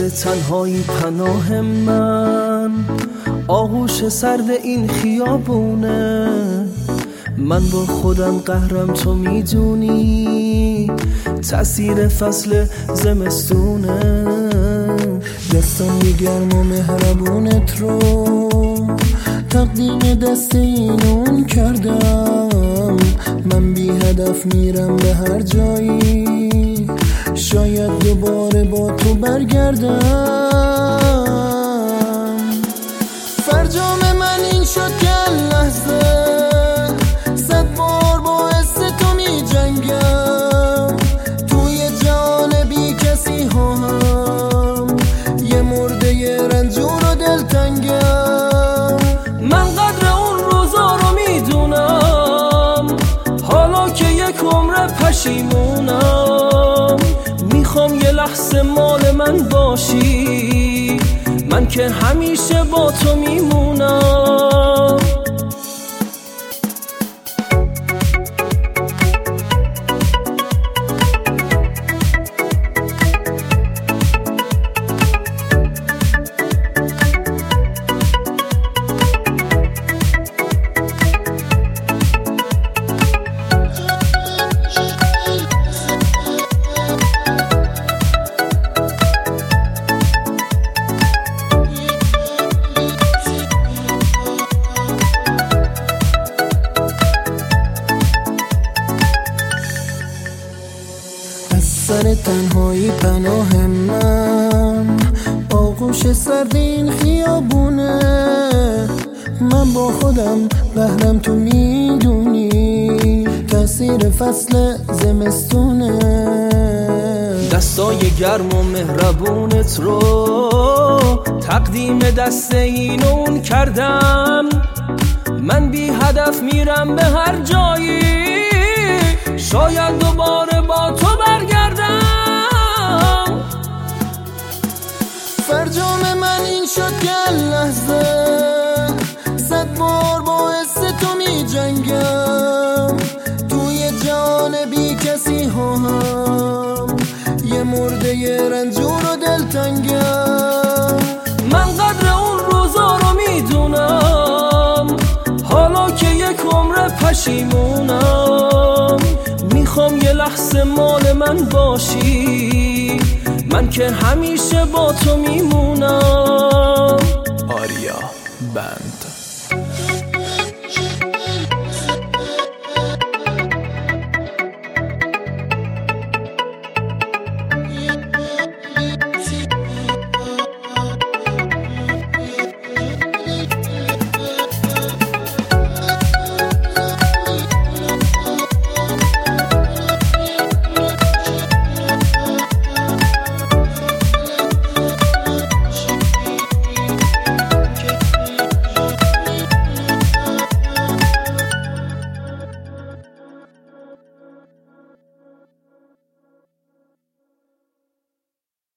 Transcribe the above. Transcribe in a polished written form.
سر تنهایی پناه من، آغوش سرد این خیابونه. من با خودم قهرم، تو میدونی تأثیر فصل زمستونه. دستم گرم و مهربونت رو تقدیم دست این اون کردم. من بی هدف میرم به هر جایی، شاید دوباره با تو برگردم. فرجام من این شد که لحظه صد بار باعث تو می جنگم. توی جان بی کسی هم یه مرده یه رنجور و دلتنگم. من قدر اون روزا رو میدونم، حالا که یک عمر پشیمونم. میخوام یه لحظه مال من باشی، من که همیشه با تو میمونم. سر تنهایی پناه من، آغوش سرد این خیابونه. من با خودم قهرم، تو میدونی تأثیر فصل زمستونه. دستای گرم و مهربونت رو تقدیم دست این اون کردم. من بی هدف میرم به هر جایی، شاید دوباره با تو برگردم. فرجام من این شد که لحظه صد بار باعث تو می جنگم. توی جان بی کسی هم یه مرده یه رنجور و دلتنگم. من قدر اون روزا رو میدونم، حالا که یک عمر پشیمونم. میخوام یه لحظه مال من باشی، من که همیشه با تو میمونم. آریا بند.